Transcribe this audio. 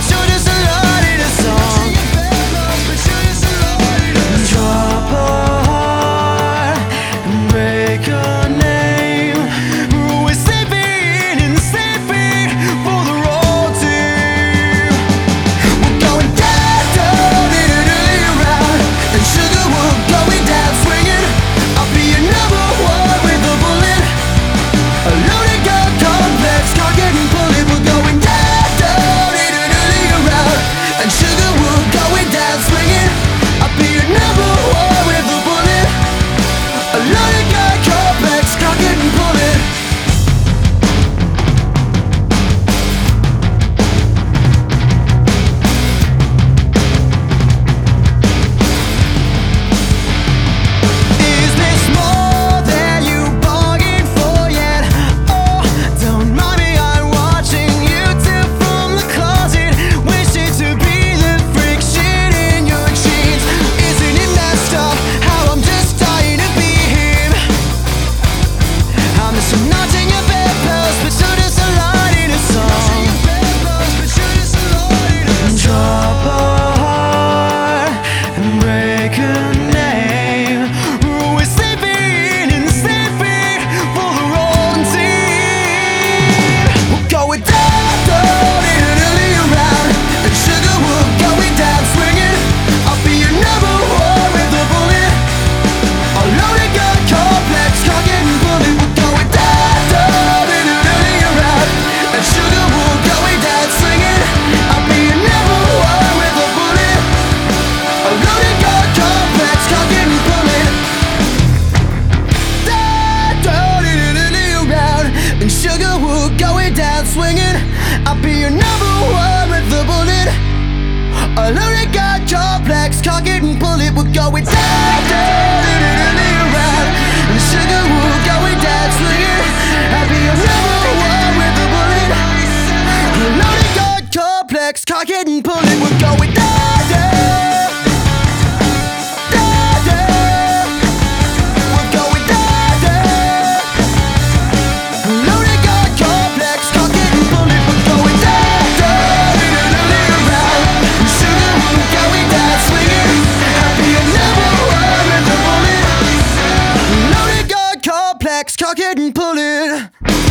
but you're just a light in a song. Drop a heart and break your name. We're sleeping and sleeping for the road team. We're going down, down, around, and sugar, we're going down swinging. I'll be your number one with a bullet, a loaded gun complex, cock-it and pull it. We're going down, down, around, and sugar, we're going down swinging. I'll be your number one with a bullet, a loaded gun complex, cock-it and pull it. Is this more than you bargained for yet? Oh, don't mind me, I'm watching YouTube from the closet, wishing to be the freak shit in your jeans. Isn't it messed up how I'm just dying to be him? I'm just notching your bedpost, but you're just a light in a song. Drop a heart and break a name. We're sleeping and sleeping for the wrong team. We're going down, down, around, and sugar, we're going down swinging. I'll be your number one with a bullet, a loaded gun complex, cock-it and pull it. We're going down, down, around, and sugar, we're going down swinging. I'll be your number one with a bullet, a loaded gun complex, cock-it and pull it. Down, down, around, and sugar, we're going down swinging. I'll be your number one with a bullet, a loaded gun complex, cock-it and pull it. We're going down, down, around, and sugar, we're going down swinging. I'll be your number one with a bullet, a loaded gun complex, cock-it and pull it. We're going down, down, down, down. We're going down, down, loaded gun complex, cock-it and pull it. We're going down, down, around, and sugar, we're going down swinging. I'll be your number one with a bullet, loaded gun complex, cock-it and pull it.